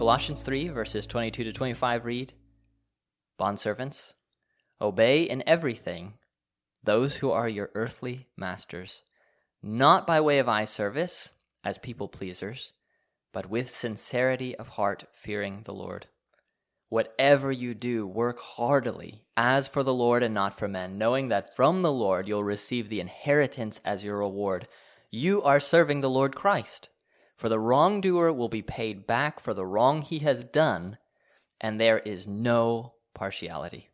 Colossians 3, verses 22 to 25 read, Bondservants, obey in everything those who are your earthly masters, not by way of eye service, as people pleasers, but with sincerity of heart, fearing the Lord. Whatever you do, work heartily, as for the Lord and not for men, knowing that from the Lord you'll receive the inheritance as your reward. You are serving the Lord Christ. For the wrongdoer will be paid back for the wrong he has done, and there is no partiality.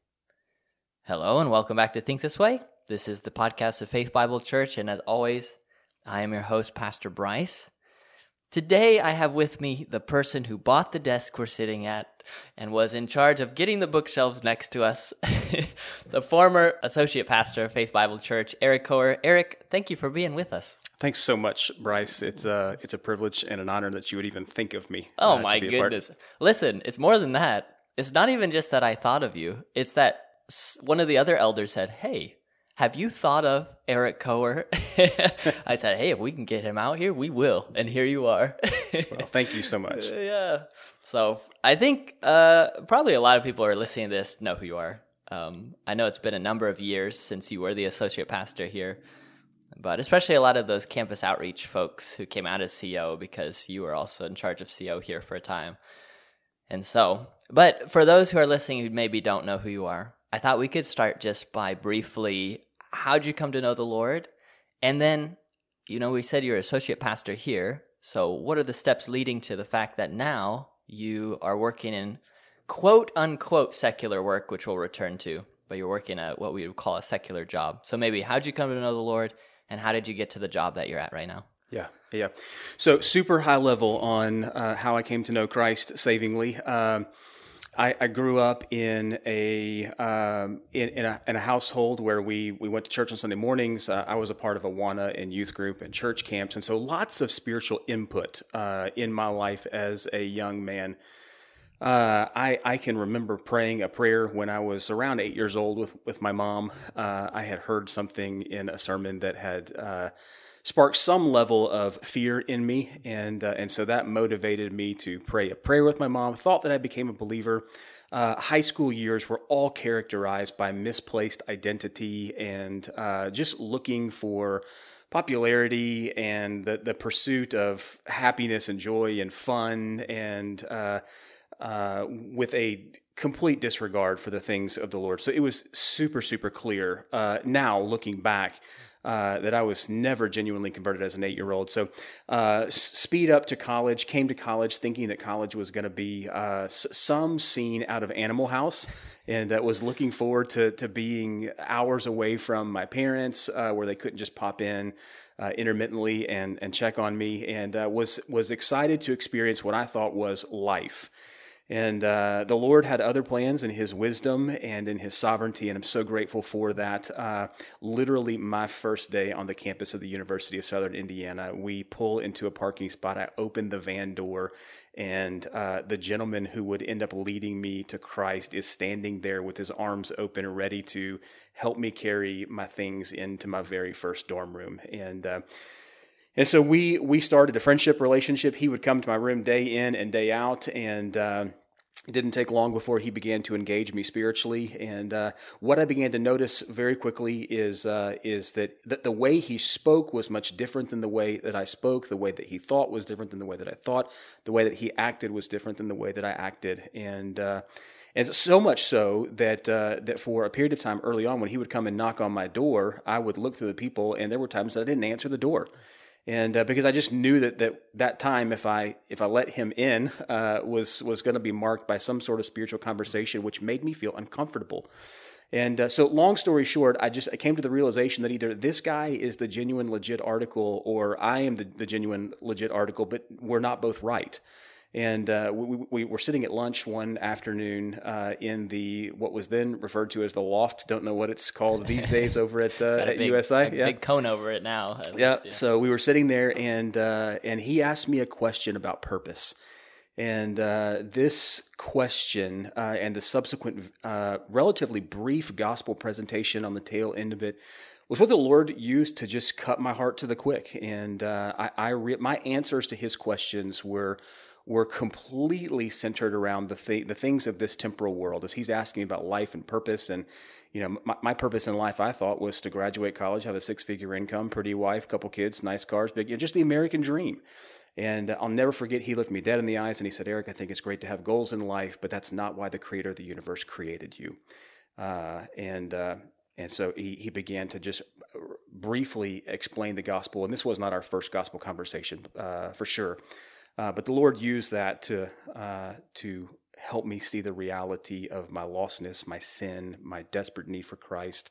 Hello, and welcome back to Think This Way. This is the podcast of Faith Bible Church, and as always, I am your host, Pastor Bryce. Today, I have with me the person who bought the desk we're sitting at and was in charge of getting the bookshelves next to us, the former associate pastor of Faith Bible Church, Eric Koher. Eric, thank you for being with us. Thanks so much, Bryce. It's a privilege and an honor that you would even think of me. Oh my goodness. Listen, it's more than that. It's not even just that I thought of you. It's that one of the other elders said, hey, have you thought of Eric Koher? I said, hey, if we can get him out here, we will. And here you are. Well, thank you so much. Yeah. So I think probably a lot of people who are listening to this know who you are. I know it's been a number of years since you were the associate pastor here, but especially a lot of those campus outreach folks who came out as CO because you were also in charge of CO here for a time. And so, but for those who are listening who maybe don't know who you are, I thought we could start just by briefly, how'd you come to know the Lord? And then, we said you're associate pastor here. So what are the steps leading to the fact that now you are working in quote unquote secular work, which we'll return to, but you're working at what we would call a secular job. So maybe how'd you come to know the Lord and how did you get to the job that you're at right now? Yeah. So super high level on how I came to know Christ savingly. I grew up in a household where we went to church on Sunday mornings. I was a part of Awana and youth group and church camps, and so lots of spiritual input in my life as a young man. I can remember praying a prayer when I was around 8 years old with my mom. I had heard something in a sermon that had sparked some level of fear in me, and so that motivated me to pray a prayer with my mom. Thought that I became a believer. High school years were all characterized by misplaced identity and just looking for popularity and the pursuit of happiness and joy and fun, and with a complete disregard for the things of the Lord. So it was super, super clear now looking back that I was never genuinely converted as an 8-year-old. So speed up to college, came to college thinking that college was going to be some scene out of Animal House, and was looking forward to being hours away from my parents where they couldn't just pop in intermittently and check on me, and was excited to experience what I thought was life. And the Lord had other plans in His wisdom and in His sovereignty, and I'm so grateful for that. Literally, my first day on the campus of the University of Southern Indiana, we pull into a parking spot. I open the van door, and the gentleman who would end up leading me to Christ is standing there with his arms open, ready to help me carry my things into my very first dorm room. And so we started a friendship relationship. He would come to my room day in and day out, and it didn't take long before he began to engage me spiritually. And what I began to notice very quickly is that the way he spoke was much different than the way that I spoke. The way that he thought was different than the way that I thought. The way that he acted was different than the way that I acted. And so much so that for a period of time early on, when he would come and knock on my door, I would look through the people, and there were times that I didn't answer the door. And because I just knew that time, if I let him in, was going to be marked by some sort of spiritual conversation, which made me feel uncomfortable. And so, long story short, I came to the realization that either this guy is the genuine, legit article, or I am the genuine, legit article, but we're not both right. And we were sitting at lunch one afternoon in what was then referred to as the loft. Don't know what it's called these days over at USI. Big cone over it now. Yeah. So we were sitting there, and he asked me a question about purpose. And this question and the subsequent relatively brief gospel presentation on the tail end of it was what the Lord used to just cut my heart to the quick. And my answers to his questions were were completely centered around the things of this temporal world. As he's asking me about life and purpose, and my purpose in life, I thought, was to graduate college, have a 6-figure income, pretty wife, couple kids, nice cars, big, just the American dream. And I'll never forget, he looked me dead in the eyes and he said, "Eric, I think it's great to have goals in life, but that's not why the creator of the universe created you." And so he began to just briefly explain the gospel. And this was not our first gospel conversation, for sure. But the Lord used that to help me see the reality of my lostness, my sin, my desperate need for Christ,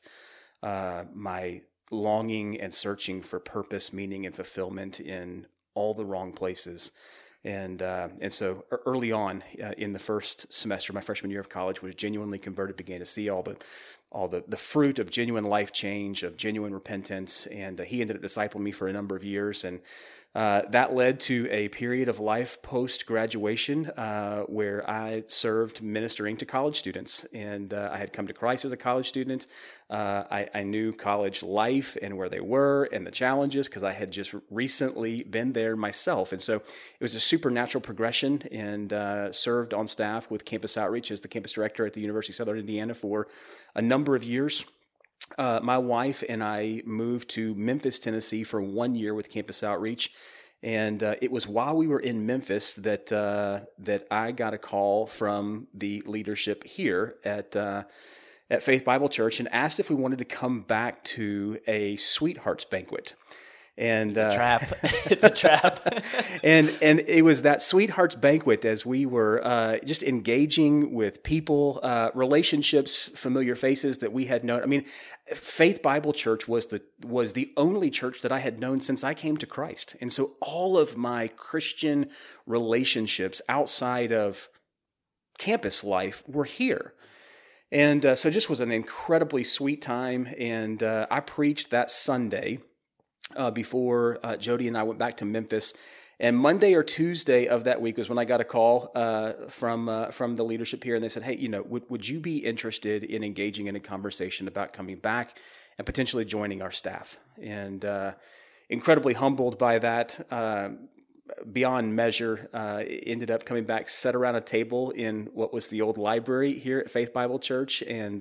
my longing and searching for purpose, meaning, and fulfillment in all the wrong places. And so early on in the first semester, my freshman year of college, was genuinely converted, began to see all the fruit of genuine life change, of genuine repentance. And he ended up discipling me for a number of years. And that led to a period of life post-graduation where I served ministering to college students. And I had come to Christ as a college student. I knew college life and where they were and the challenges because I had just recently been there myself. And so it was a supernatural progression, and served on staff with Campus Outreach as the campus director at the University of Southern Indiana for a number of years. My wife and I moved to Memphis, Tennessee for 1 year with Campus Outreach. And it was while we were in Memphis that I got a call from the leadership here at Faith Bible Church and asked if we wanted to come back to a Sweethearts Banquet. And it's a trap. It's a trap. and it was that Sweethearts Banquet as we were just engaging with people, relationships, familiar faces that we had known. I mean, Faith Bible Church was the only church that I had known since I came to Christ. And so all of my Christian relationships outside of campus life were here. And so it just was an incredibly sweet time. And I preached that Sunday before Jody and I went back to Memphis. And Monday or Tuesday of that week was when I got a call from the leadership here, and they said, "Hey, would you be interested in engaging in a conversation about coming back and potentially joining our staff?" And incredibly humbled by that, beyond measure, ended up coming back, sat around a table in what was the old library here at Faith Bible Church, and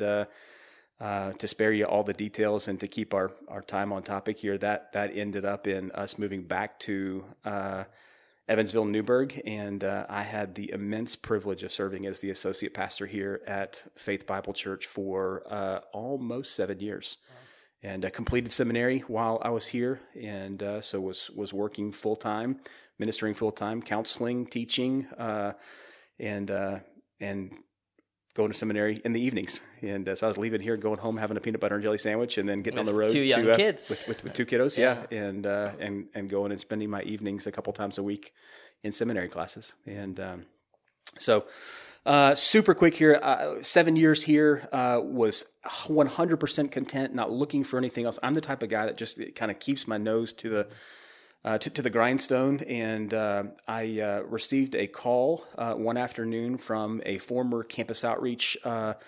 to spare you all the details and to keep our time on topic here, that ended up in us moving back to Evansville, Newburgh, and I had the immense privilege of serving as the associate pastor here at Faith Bible Church for almost 7 years, and completed seminary while I was here, and so was working full time, ministering full time, counseling, teaching, and going to seminary in the evenings. And so I was leaving here, going home, having a peanut butter and jelly sandwich, and then getting with on the road two young kids. With 2 kiddos, yeah. And going and spending my evenings a couple times a week in seminary classes. And so super quick here, 7 years here, was 100% content, not looking for anything else. I'm the type of guy that just kind of keeps my nose to the grindstone, and I received a call one afternoon from a former Campus Outreach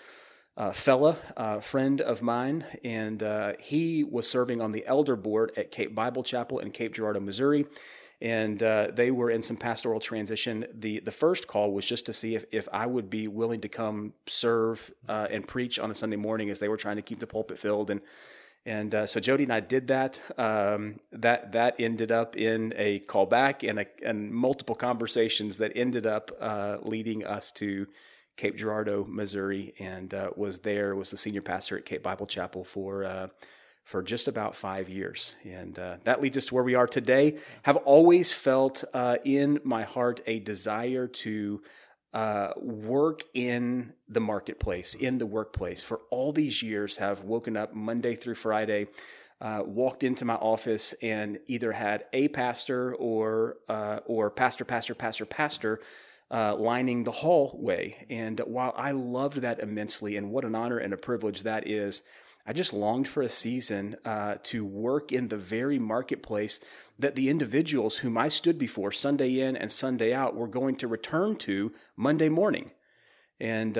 friend of mine, and he was serving on the elder board at Cape Bible Chapel in Cape Girardeau, Missouri, and they were in some pastoral transition. The first call was just to see if I would be willing to come serve and preach on a Sunday morning as they were trying to keep the pulpit filled, and so Jody and I did that. That ended up in a call back and multiple conversations that ended up leading us to Cape Girardeau, Missouri, and was the senior pastor at Cape Bible Chapel for just about 5 years. And that leads us to where we are today. Have always felt in my heart a desire to work in the marketplace, in the workplace. For all these years, have woken up Monday through Friday, walked into my office, and either had a pastor or pastor lining the hallway. And while I loved that immensely, and what an honor and a privilege that is, I just longed for a season to work in the very marketplace that the individuals whom I stood before Sunday in and Sunday out were going to return to Monday morning. And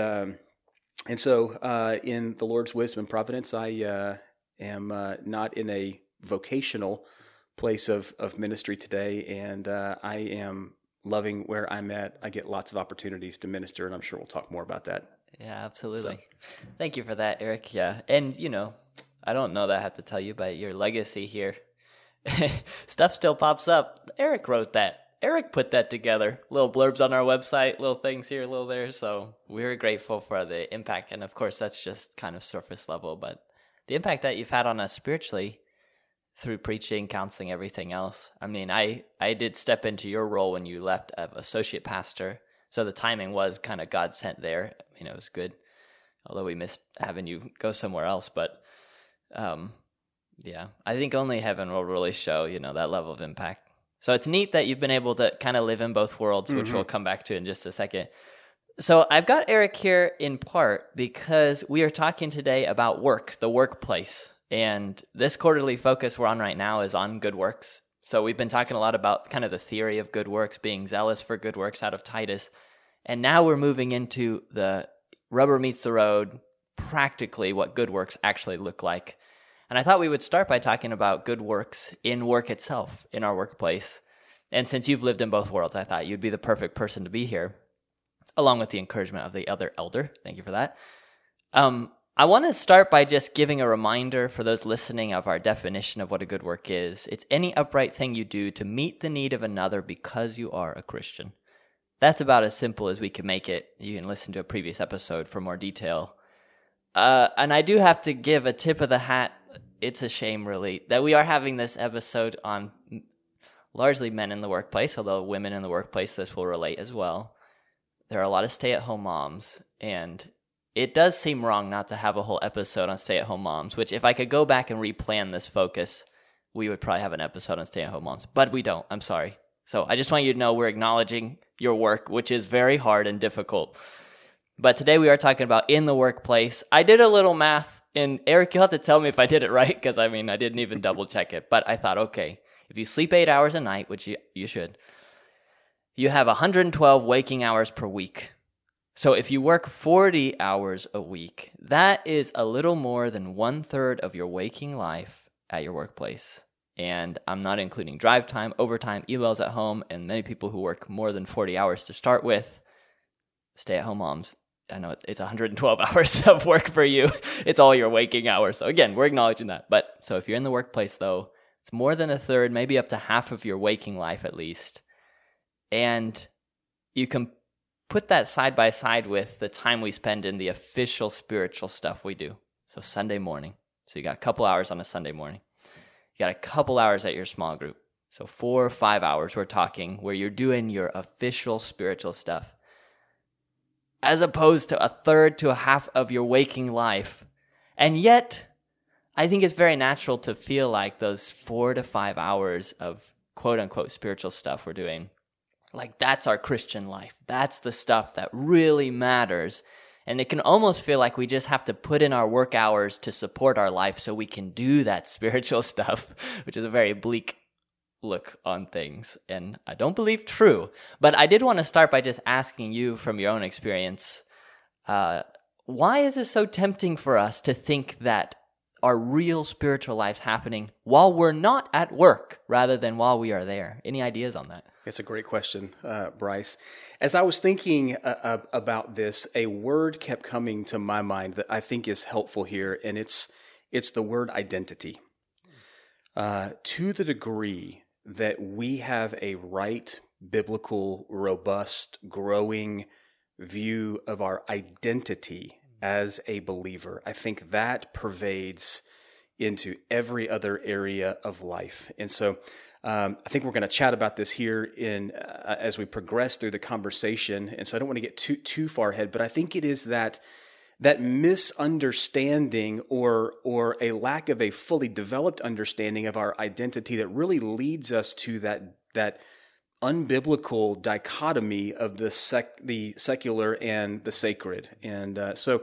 so in the Lord's wisdom and providence, I am not in a vocational place of ministry today, and I am loving where I'm at, I get lots of opportunities to minister, and I'm sure we'll talk more about that. Yeah, absolutely. Thank you for that, Eric. Yeah. And, I don't know that I have to tell you, but your legacy here, stuff still pops up. Eric wrote that. Eric put that together. Little blurbs on our website, little things here, little there. So we're grateful for the impact. And of course, that's just kind of surface level, but the impact that you've had on us spiritually through preaching, counseling, everything else. I mean, I did step into your role when you left as associate pastor. So the timing was kind of God sent there. I mean, it was good, although we missed having you go somewhere else. But yeah, I think only heaven will really show, that level of impact. So it's neat that you've been able to kind of live in both worlds, which we'll come back to in just a second. So I've got Eric here in part because we are talking today about work, the workplace. And this quarterly focus we're on right now is on good works. So we've been talking a lot about kind of the theory of good works, being zealous for good works out of Titus. And now we're moving into the rubber meets the road, practically what good works actually look like. And I thought we would start by talking about good works in work itself, in our workplace. And since you've lived in both worlds, I thought you'd be the perfect person to be here, along with the encouragement of the other elder. Thank you for that. I want to start by just giving a reminder for those listening of our definition of what a good work is. It's any upright thing you do to meet the need of another because you are a Christian. That's about as simple as we can make it. You can listen to a previous episode for more detail. And I do have to give a tip of the hat. It's a shame, really, that we are having this episode on largely men in the workplace, although women in the workplace, this will relate as well. There are a lot of stay-at-home moms, and it does seem wrong not to have a whole episode on stay-at-home moms, which if I could go back and replan this focus, we would probably have an episode on stay-at-home moms. But we don't. I'm sorry. So I just want you to know we're acknowledging your work, which is very hard and difficult. But today we are talking about in the workplace. I did a little math. And Eric, you'll have to tell me if I did it right, because I didn't even double check it. But I thought, okay, if you sleep 8 hours a night, which you should, you have 112 waking hours per week. So if you work 40 hours a week, that is a little more than 1/3 of your waking life at your workplace. And I'm not including drive time, overtime, emails at home, and many people who work more than 40 hours to start with, stay-at-home moms. I know it's 112 hours of work for you. It's all your waking hours. So again, we're acknowledging that. But so if you're in the workplace, though, it's more than 1/3, maybe up to half of your waking life at least. And you can put that side by side with the time we spend in the official spiritual stuff we do. So Sunday morning. So you got a couple hours on a Sunday morning. You got a couple hours at your small group. So 4 or 5 hours we're talking where you're doing your official spiritual stuff, as opposed to 1/3 to a half of your waking life. And yet, I think it's very natural to feel like those 4 to 5 hours of quote-unquote spiritual stuff we're doing, like that's our Christian life. That's the stuff that really matters. And it can almost feel like we just have to put in our work hours to support our life so we can do that spiritual stuff, which is a very bleak look on things, and I don't believe true. But I did want to start by just asking you from your own experience, why is it so tempting for us to think that our real spiritual life's happening while we're not at work rather than while we are there? Any ideas on that? It's a great question, Bryce. As I was thinking about this, a word kept coming to my mind that I think is helpful here, and it's the word identity. To the degree that we have a right, biblical, robust, growing view of our identity as a believer, I think that pervades into every other area of life. And so I think we're going to chat about this here as we progress through the conversation. And so I don't want to get too far ahead, but I think it is that misunderstanding or a lack of a fully developed understanding of our identity that really leads us to that unbiblical dichotomy of the secular and the sacred. And so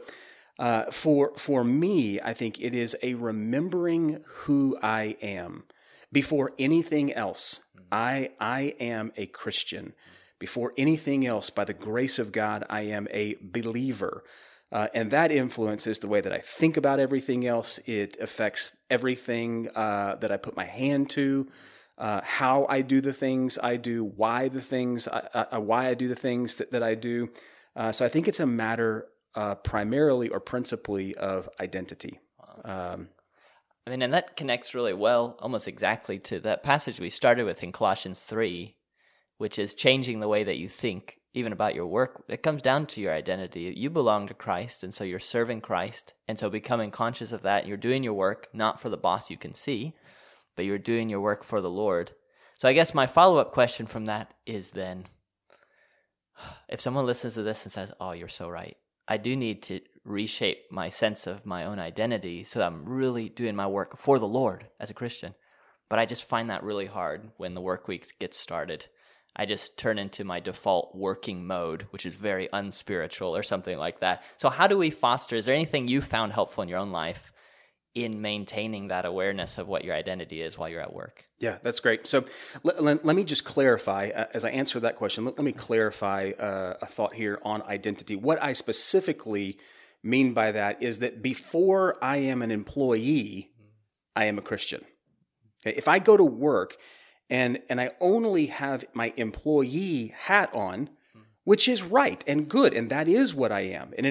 for me, I think it is a remembering who I am. Before anything else, I am a Christian. Before anything else, by the grace of God, I am a believer. And that influences the way that I think about everything else. It affects everything that I put my hand to. how I do the things I do, why I do the things that I do. So I think it's a matter primarily or principally of identity. I mean, and that connects really well, almost exactly to that passage we started with in Colossians 3, which is changing the way that you think, even about your work. It comes down to your identity. You belong to Christ, and so you're serving Christ. And so becoming conscious of that, you're doing your work, not for the boss you can see, but you're doing your work for the Lord. So I guess my follow-up question from that is then, if someone listens to this and says, oh, you're so right, I do need to reshape my sense of my own identity so that I'm really doing my work for the Lord as a Christian. But I just find that really hard when the work week gets started. I just turn into my default working mode, which is very unspiritual or something like that. So how do we foster, is there anything you found helpful in your own life in maintaining that awareness of what your identity is while you're at work? Yeah, that's great. So let me just clarify, as I answer that question, let me clarify a thought here on identity. What I specifically mean by that is that before I am an employee, I am a Christian. Okay? If I go to work and I only have my employee hat on, which is right and good, and that is what I am, and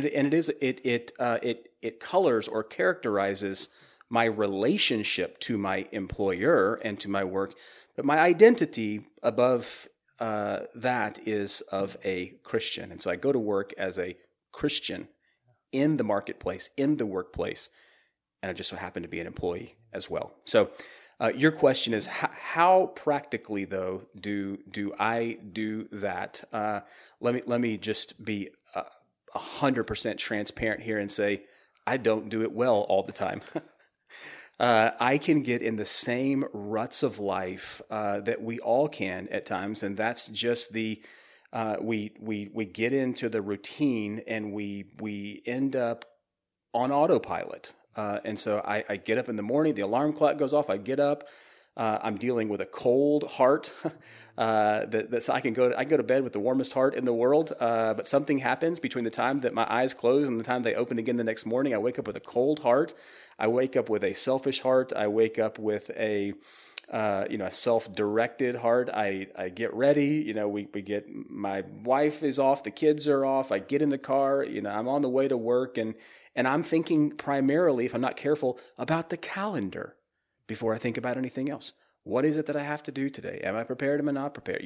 it colors or characterizes my relationship to my employer and to my work, but my identity above that is of a Christian, and so I go to work as a Christian in the marketplace, in the workplace, and I just so happen to be an employee as well. So your question is, how practically, though, do I do that? Let me just be 100% transparent here and say, I don't do it well all the time. I can get in the same ruts of life that we all can at times, and that's just the we get into the routine and we end up on autopilot. And so I get up in the morning, the alarm clock goes off, I get up, I'm dealing with a cold heart, so I can go to bed with the warmest heart in the world, but something happens between the time that my eyes close and the time they open again the next morning. I wake up with a cold heart, I wake up with a selfish heart, I wake up with a self-directed heart. I get ready, we get, my wife is off, the kids are off, I get in the car, I'm on the way to work, and I'm thinking primarily, if I'm not careful, about the calendar before I think about anything else. What is it that I have to do today? Am I prepared? Am I not prepared?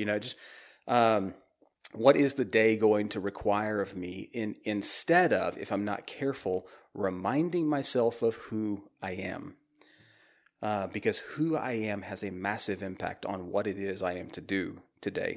What is the day going to require of me, instead of, if I'm not careful, reminding myself of who I am. Because who I am has a massive impact on what it is I am to do today.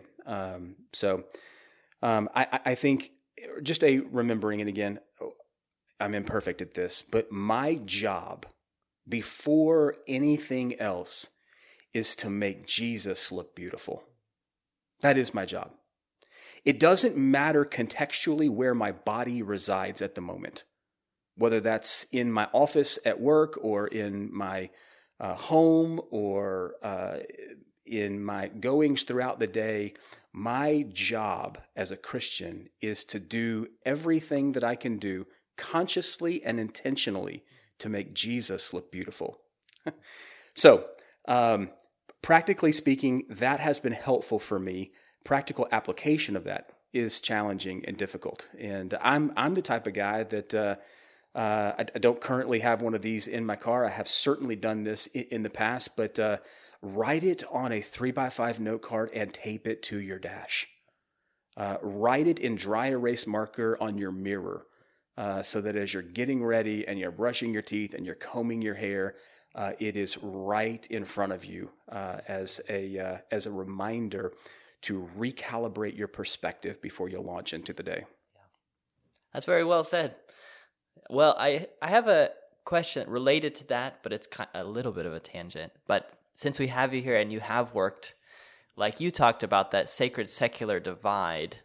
I think just a remembering, and again, I'm imperfect at this, but my job before anything else is to make Jesus look beautiful. That is my job. It doesn't matter contextually where my body resides at the moment, whether that's in my office at work or in my home or in my goings throughout the day. My job as a Christian is to do everything that I can do consciously and intentionally to make Jesus look beautiful. So, practically speaking, that has been helpful for me. Practical application of that is challenging and difficult. And I'm the type of guy that I don't currently have one of these in my car. I have certainly done this in the past, but write it on a 3x5 note card and tape it to your dash. Write it in dry erase marker on your mirror, so that as you're getting ready and you're brushing your teeth and you're combing your hair, it is right in front of you as a reminder to recalibrate your perspective before you launch into the day. Yeah. That's very well said. Well, I have a question related to that, but it's a little bit of a tangent. But since we have you here and you have worked, like you talked about, that sacred-secular divide,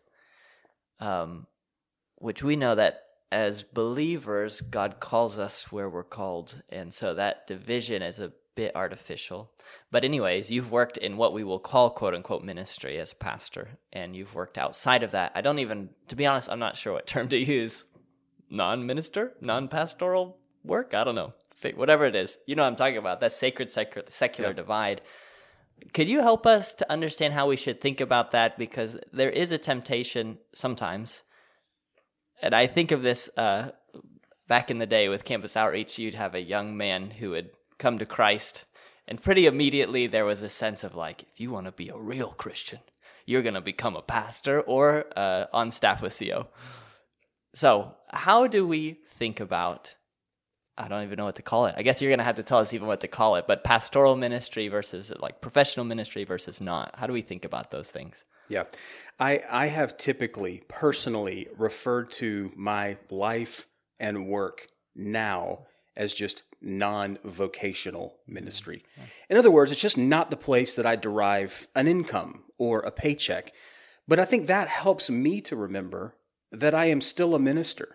which we know that as believers, God calls us where we're called. And so that division is a bit artificial. But anyways, you've worked in what we will call quote-unquote ministry as pastor, and you've worked outside of that. To be honest, I'm not sure what term to use. Non-minister? Non-pastoral work? I don't know. Whatever it is. You know what I'm talking about. That sacred-secular divide. Could you help us to understand how we should think about that? Because there is a temptation sometimes. And I think of this back in the day with Campus Outreach, you'd have a young man who would come to Christ. And pretty immediately there was a sense of like, if you want to be a real Christian, you're going to become a pastor or on staff with CO. So how do we think about, I don't even know what to call it. I guess you're going to have to tell us even what to call it, but pastoral ministry versus like professional ministry versus not. How do we think about those things? Yeah. I have typically, personally, referred to my life and work now as just non-vocational ministry. In other words, it's just not the place that I derive an income or a paycheck. But I think that helps me to remember that I am still a minister.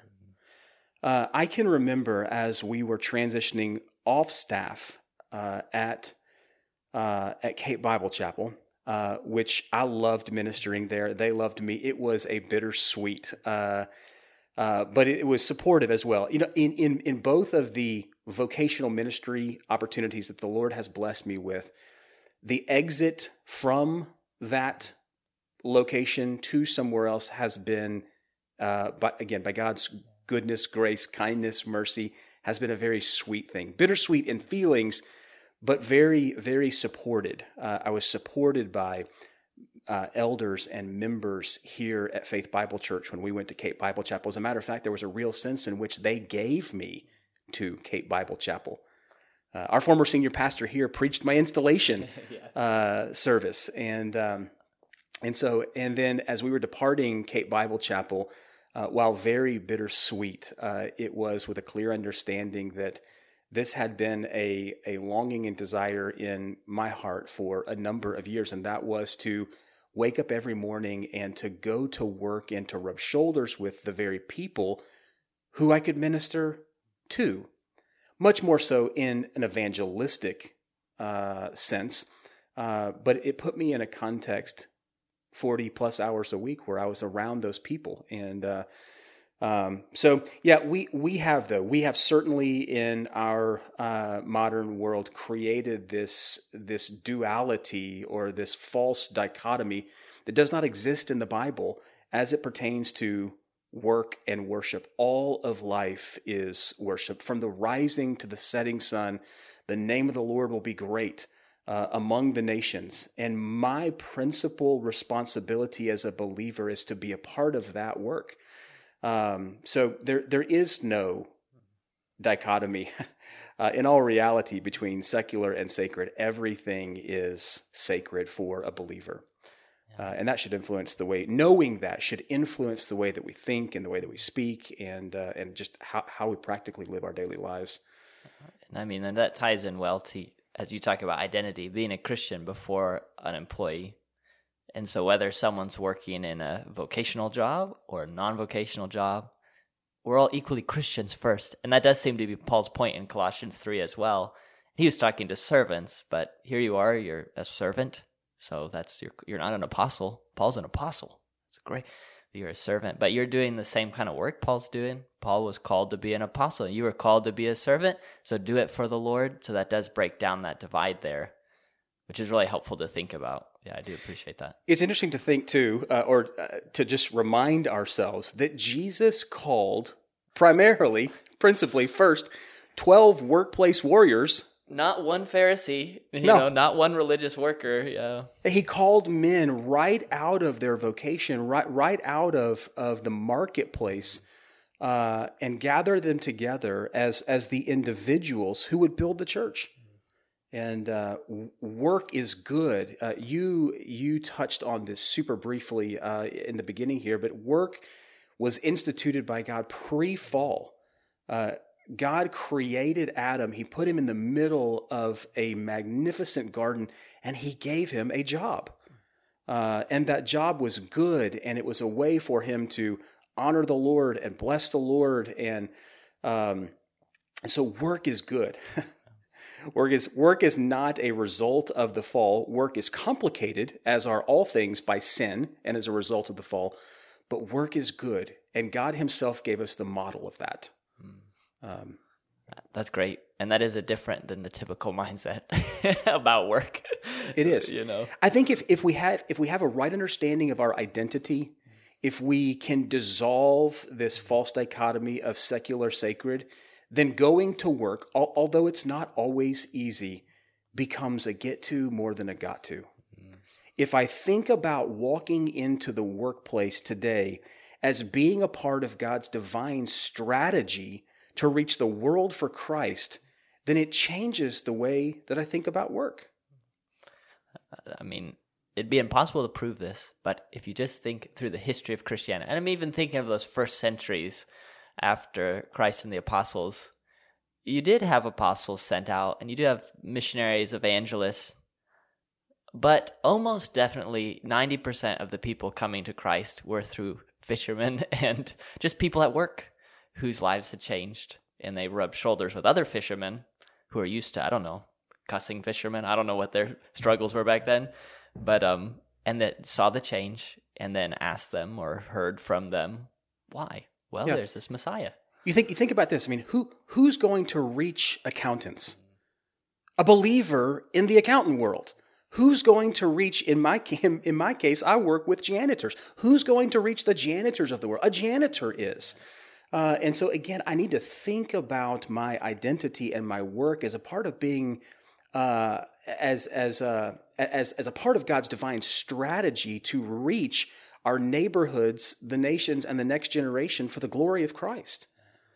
I can remember as we were transitioning off staff at Cape Bible Chapel, which I loved ministering there. They loved me. It was a bittersweet, but it was supportive as well. You know, in both of the vocational ministry opportunities that the Lord has blessed me with, the exit from that location to somewhere else has been, by God's goodness, grace, kindness, mercy, has been a very sweet thing. Bittersweet in feelings, but very, very supported. I was supported by elders and members here at Faith Bible Church when we went to Cape Bible Chapel. As a matter of fact, there was a real sense in which they gave me to Cape Bible Chapel. Our former senior pastor here preached my installation service. And then as we were departing Cape Bible Chapel, while very bittersweet, it was with a clear understanding that this had been a longing and desire in my heart for a number of years, and that was to wake up every morning and to go to work and to rub shoulders with the very people who I could minister to, much more so in an evangelistic sense, but it put me in a context 40 plus hours a week where I was around those people. And we have certainly in our modern world created this duality or this false dichotomy that does not exist in the Bible as it pertains to work and worship. All of life is worship. From the rising to the setting sun, the name of the Lord will be great among the nations. And my principal responsibility as a believer is to be a part of that work. So there is no dichotomy in all reality between secular and sacred. Everything is sacred for a believer. And that should influence the way, knowing that should influence the way that we think and the way that we speak and just how we practically live our daily lives. And I mean, and that ties in well to, as you talk about identity, being a Christian before an employee. And so whether someone's working in a vocational job or a non-vocational job, we're all equally Christians first. And that does seem to be Paul's point in Colossians 3 as well. He was talking to servants, but here you are, you're a servant. So you're not an apostle. Paul's an apostle. It's great. You're a servant, but you're doing the same kind of work Paul's doing. Paul was called to be an apostle. You were called to be a servant. So do it for the Lord. So that does break down that divide there, which is really helpful to think about. Yeah, I do appreciate that. It's interesting to think too, to just remind ourselves that Jesus called principally first, 12 workplace warriors. Not one Pharisee, not one religious worker. Yeah. He called men right out of their vocation, right out of the marketplace, and gathered them together as the individuals who would build the church. And work is good. You touched on this super briefly in the beginning here, but work was instituted by God pre-fall. God created Adam. He put him in the middle of a magnificent garden, and he gave him a job. And that job was good, and it was a way for him to honor the Lord and bless the Lord. And so work is good. Work is not a result of the fall. Work is complicated, as are all things, by sin and as a result of the fall. But work is good, and God himself gave us the model of that. That's great. And that is different than the typical mindset about work. It is. You know, I think if we have a right understanding of our identity, if we can dissolve this false dichotomy of secular sacred, then going to work, although it's not always easy, becomes a get to more than a got to. If I think about walking into the workplace today as being a part of God's divine strategy to reach the world for Christ, then it changes the way that I think about work. I mean, it'd be impossible to prove this, but if you just think through the history of Christianity, and I'm even thinking of those first centuries after Christ and the apostles, you did have apostles sent out, and you do have missionaries, evangelists, but almost definitely 90% of the people coming to Christ were through fishermen and just people at work whose lives had changed, and they rubbed shoulders with other fishermen who are used to, I don't know, cussing fishermen. I don't know what their struggles were back then, but and that saw the change and then asked them or heard from them why. Well, there's this Messiah. You think about this. I mean, who's going to reach accountants? A believer in the accountant world. Who's going to reach, in my case, I work with janitors. Who's going to reach the janitors of the world? A janitor is. And so again, I need to think about my identity and my work as a part of being, as a part of God's divine strategy to reach our neighborhoods, the nations, and the next generation for the glory of Christ.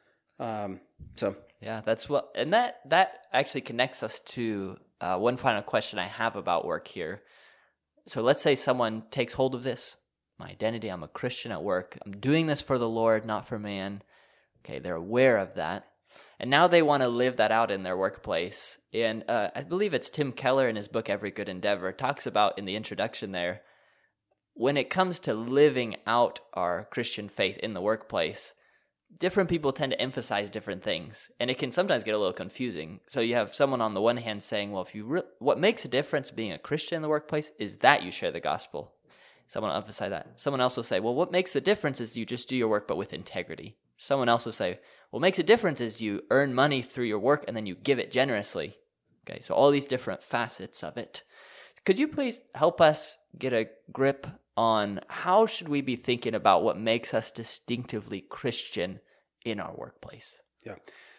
Yeah, that's what, and that actually connects us to one final question I have about work here. So let's say someone takes hold of this, my identity, I'm a Christian at work, I'm doing this for the Lord, not for man. Okay, they're aware of that. And now they want to live that out in their workplace. And I believe it's Tim Keller in his book, Every Good Endeavor, talks about in the introduction there, when it comes to living out our Christian faith in the workplace, different people tend to emphasize different things, and it can sometimes get a little confusing. So you have someone on the one hand saying, well, what makes a difference being a Christian in the workplace is that you share the gospel. Someone will emphasize that. Someone else will say, well, what makes the difference is you just do your work, but with integrity. Someone else will say, what makes a difference is you earn money through your work and then you give it generously. Okay, so all these different facets of it. Could you please help us get a grip on how should we be thinking about what makes us distinctively Christian in our workplace? Yeah.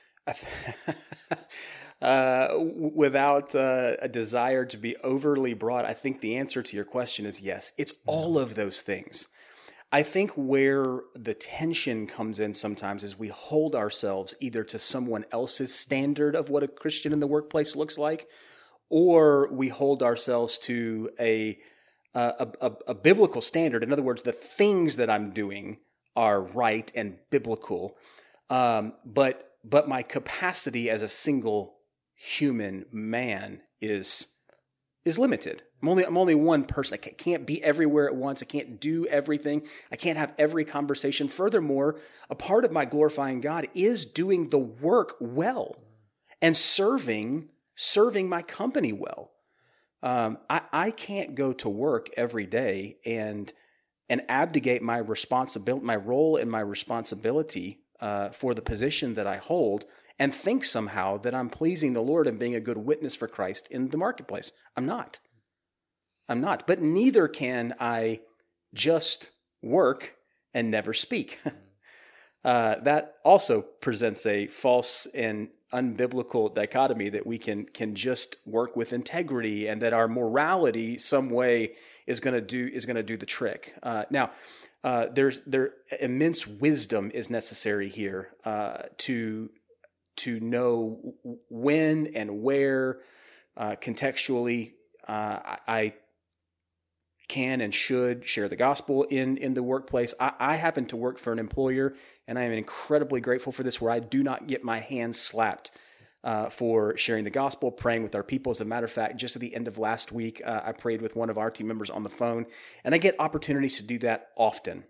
Without a desire to be overly broad, I think the answer to your question is yes. It's all of those things. I think where the tension comes in sometimes is we hold ourselves either to someone else's standard of what a Christian in the workplace looks like, or we hold ourselves to a biblical standard. In other words, the things that I'm doing are right and biblical, but my capacity as a single human man is limited. I'm only one person. I can't be everywhere at once. I can't do everything. I can't have every conversation. Furthermore, a part of my glorifying God is doing the work well and serving my company well. I can't go to work every day and abdicate my responsibility, my role and my responsibility for the position that I hold, and think somehow that I'm pleasing the Lord and being a good witness for Christ in the marketplace. I'm not. But neither can I just work and never speak. That also presents a false and unbiblical dichotomy that we can just work with integrity and that our morality some way is going to do the trick. Now, there's immense wisdom is necessary here to know when and where contextually I can and should share the gospel in the workplace. I happen to work for an employer, and I am incredibly grateful for this, where I do not get my hands slapped for sharing the gospel, praying with our people. As a matter of fact, just at the end of last week, I prayed with one of our team members on the phone, and I get opportunities to do that often.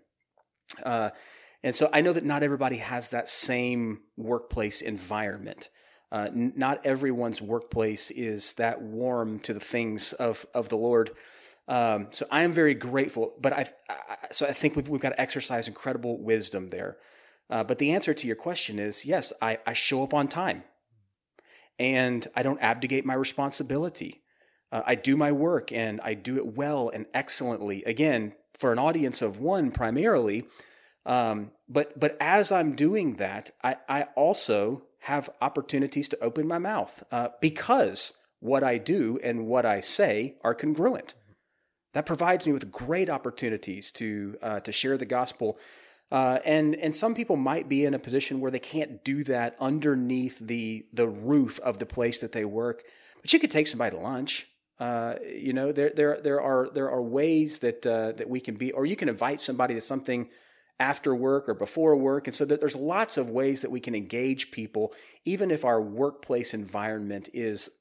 And so I know that not everybody has that same workplace environment. Not everyone's workplace is that warm to the things of the Lord. So I am very grateful, but I think we've got to exercise incredible wisdom there. But the answer to your question is yes, I show up on time, and I don't abdicate my responsibility. I do my work and I do it well and excellently. Again, for an audience of one primarily. But as I'm doing that, I also have opportunities to open my mouth because what I do and what I say are congruent. That provides me with great opportunities to share the gospel. And some people might be in a position where they can't do that underneath the roof of the place that they work. But you could take somebody to lunch. There are ways that we can be, or you can invite somebody to something after work or before work. And so there's lots of ways that we can engage people, even if our workplace environment is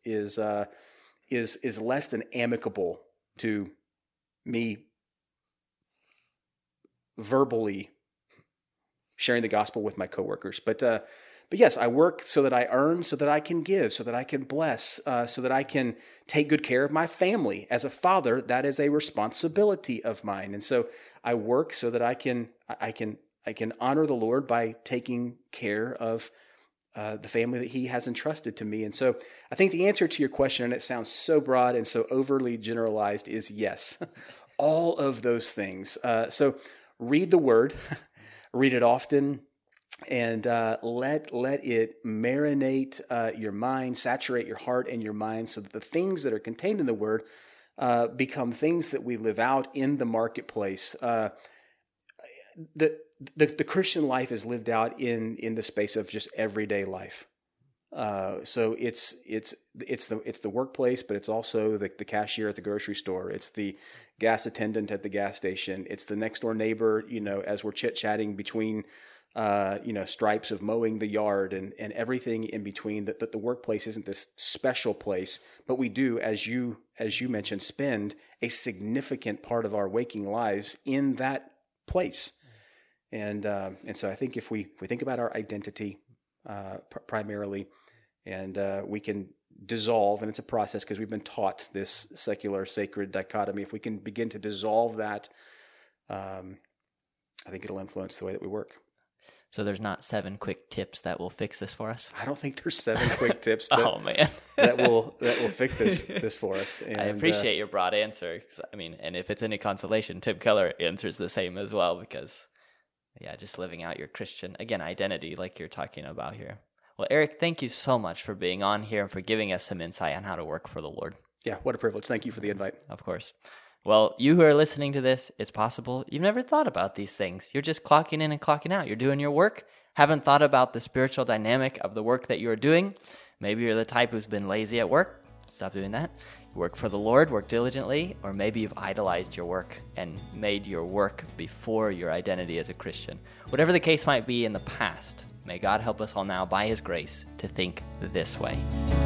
less than amicable to me verbally sharing the gospel with my coworkers. But yes, I work so that I earn, so that I can give, so that I can bless, so that I can take good care of my family. As a father, that is a responsibility of mine. And so I work so that I can honor the Lord by taking care of the family that He has entrusted to me. And so I think the answer to your question, and it sounds so broad and so overly generalized, is yes. All of those things. So read the Word, read it often, and let it marinate your mind, saturate your heart and your mind, so that the things that are contained in the Word become things that we live out in the marketplace. The Christian life is lived out in the space of just everyday life. So it's the workplace, but it's also the cashier at the grocery store. It's the gas attendant at the gas station. It's the next door neighbor, as we're chit-chatting between stripes of mowing the yard and everything in between. That the workplace isn't this special place, but we do, as you mentioned, spend a significant part of our waking lives in that place. And so I think if we think about our identity primarily, and we can dissolve, and it's a process because we've been taught this secular sacred dichotomy. If we can begin to dissolve that, I think it'll influence the way that we work. So there's not 7 quick tips that will fix this for us? I don't think there's 7 quick tips that will fix this for us. And I appreciate your broad answer. And if it's any consolation, Tim Keller answers the same as well, because just living out your Christian, again, identity like you're talking about here. Well, Eric, thank you so much for being on here and for giving us some insight on how to work for the Lord. Yeah, what a privilege. Thank you for the invite. Of course. Well, you who are listening to this, it's possible you've never thought about these things. You're just clocking in and clocking out. You're doing your work, haven't thought about the spiritual dynamic of the work that you're doing. Maybe you're the type who's been lazy at work. Stop doing that. Work for the Lord, work diligently, or maybe you've idolized your work and made your work before your identity as a Christian. Whatever the case might be in the past, may God help us all now by His grace to think this way.